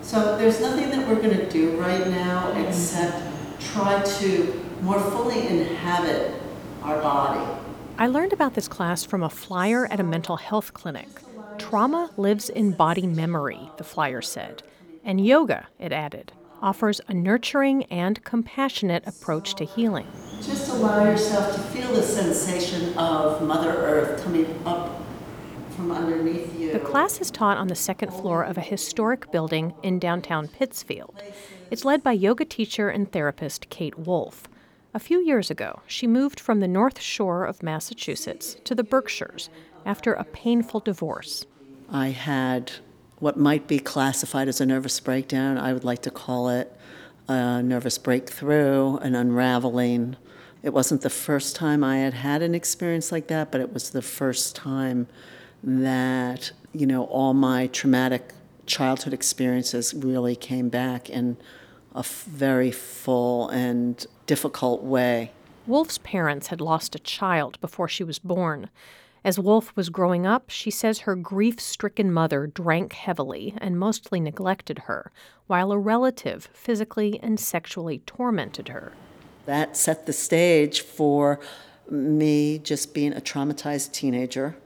So there's nothing that we're going to do right now except try to more fully inhabit our body. I learned about this class from a flyer at a mental health clinic. Trauma lives in body memory, the flyer said. And yoga, it added, offers a nurturing and compassionate approach to healing. Just allow yourself to feel the sensation of Mother Earth coming up from underneath you. The class is taught on the second floor of a historic building in downtown Pittsfield. It's led by yoga teacher and therapist Kate Wolf. A few years ago, she moved from the North Shore of Massachusetts to the Berkshires after a painful divorce. I had what might be classified as a nervous breakdown. I would like to call it a nervous breakthrough, an unraveling. It wasn't the first time I had had an experience like that, but it was the first time that, all my traumatic childhood experiences really came back in a very full and difficult way. Wolf's parents had lost a child before she was born. As Wolf was growing up, she says her grief-stricken mother drank heavily and mostly neglected her, while a relative physically and sexually tormented her. That set the stage for me just being a traumatized teenager.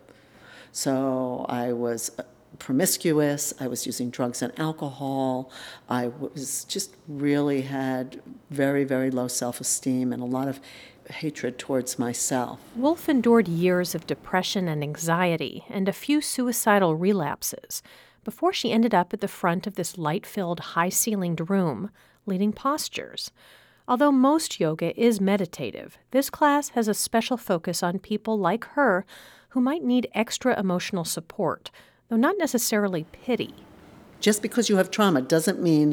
So I was promiscuous, I was using drugs and alcohol, I was just really had very, very low self-esteem and a lot of hatred towards myself. Wolf endured years of depression and anxiety and a few suicidal relapses before she ended up at the front of this light-filled, high-ceilinged room, leading postures. Although most yoga is meditative, this class has a special focus on people like her who might need extra emotional support, though not necessarily pity. Just because you have trauma doesn't mean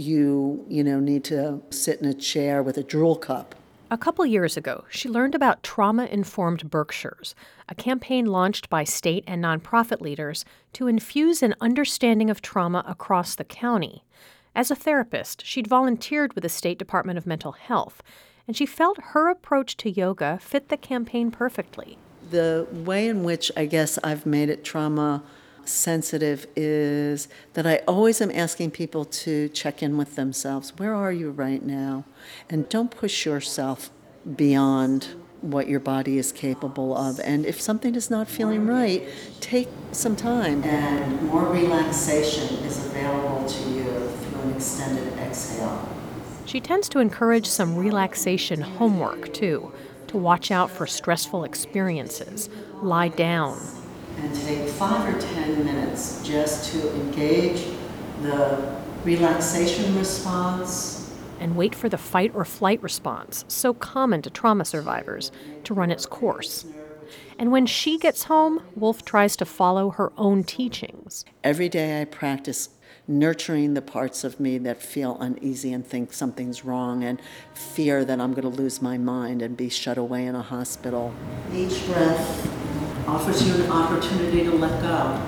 you need to sit in a chair with a drool cup. A couple years ago, she learned about Trauma-Informed Berkshires, a campaign launched by state and nonprofit leaders to infuse an understanding of trauma across the county. As a therapist, she'd volunteered with the State Department of Mental Health, and she felt her approach to yoga fit the campaign perfectly. The way in which I guess I've made it trauma sensitive is that I always am asking people to check in with themselves. Where are you right now? And don't push yourself beyond what your body is capable of. And if something is not feeling right, take some time. And more relaxation is available to you through an extended exhale. She tends to encourage some relaxation homework, too, to watch out for stressful experiences, lie down, and take 5 or 10 minutes just to engage the relaxation response. And wait for the fight or flight response, so common to trauma survivors, to run its course. And when she gets home, Wolf tries to follow her own teachings. Every day I practice nurturing the parts of me that feel uneasy and think something's wrong and fear that I'm going to lose my mind and be shut away in a hospital. Each breath offers you an opportunity to let go.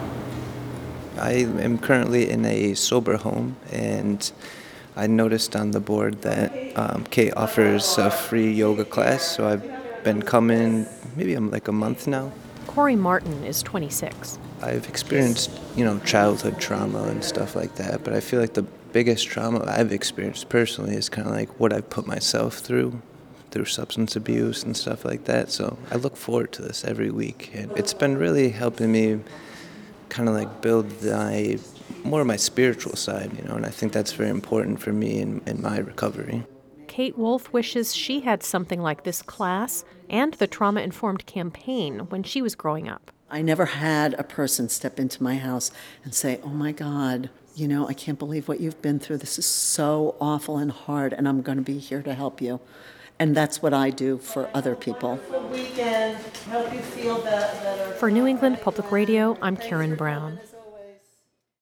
I am currently in a sober home, and I noticed on the board that Kate offers a free yoga class, so I've been coming maybe like a month now. Corey Martin is 26. I've experienced, childhood trauma and stuff like that, but I feel like the biggest trauma I've experienced personally is kind of like what I've put myself through substance abuse and stuff like that. So I look forward to this every week, and it's been really helping me kind of like build more of my spiritual side, and I think that's very important for me in my recovery. Kate Wolf wishes she had something like this class and the Trauma-Informed campaign when she was growing up. I never had a person step into my house and say, oh my God, I can't believe what you've been through. This is so awful and hard, and I'm going to be here to help you. And that's what I do for other people. For New England Public Radio, I'm Karen Brown.